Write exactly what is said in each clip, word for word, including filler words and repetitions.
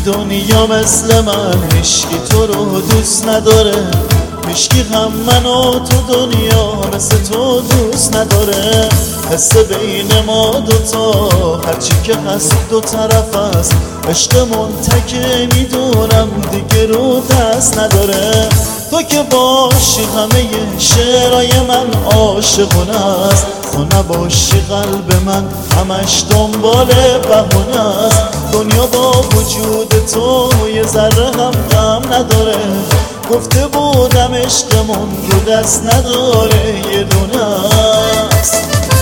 دنیا مثل من هیچکی تو رو دوست نداره، هیچکی هم منو تو دنیا مثل تو دوست نداره. حس بین ما دوتا هرچی که هست دو طرف است، عشقمون تکه میدونم دیگه رو دست نداره. تو که باشی همه شعرهای من عاشقونه است، تو نباشی قلب من همش دنبال بهونه است. دنیا با وجود تو یه ذره هم غم نداره، گفته بودم عشقمون رو دست نداره یه دونه است.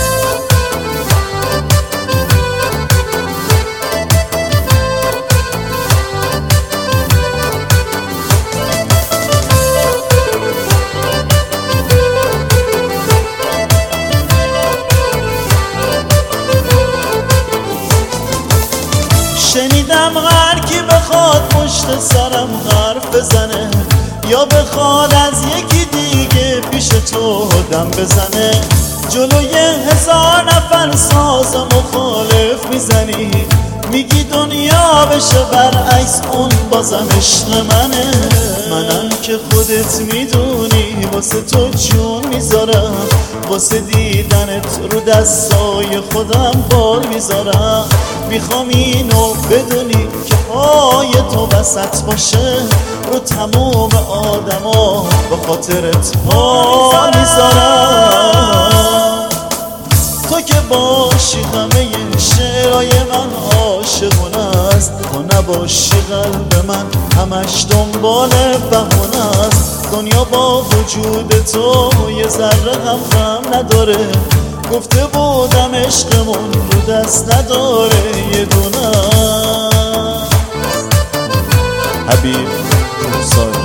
شنیدم هر کی بخواد پشت سرم حرف بزنه، یا بخواد از یکی دیگه پیش تو دم بزنه، جلوی هزار نفر ساز مخالف میزنی، میگی دنیا بشه برعکس اون بازم عشق منه. منم که خودت میدونی واسه تو جون میذارم، واسه دیدنت رو دستای خودم بار میذارم. میخوام اینو بدونی که پای تو وسط باشه، رو تموم آدما با خاطرت پا میذارم. تو که باشی همه شعرهای من عاشقونه است، تو نباشی قلب من همش دنبال بهونه است. دنیا با وجود تو یه ذره هم غم نداره، گفته بودم عشقمون رو دست نداره یه دونه. حبیب موسی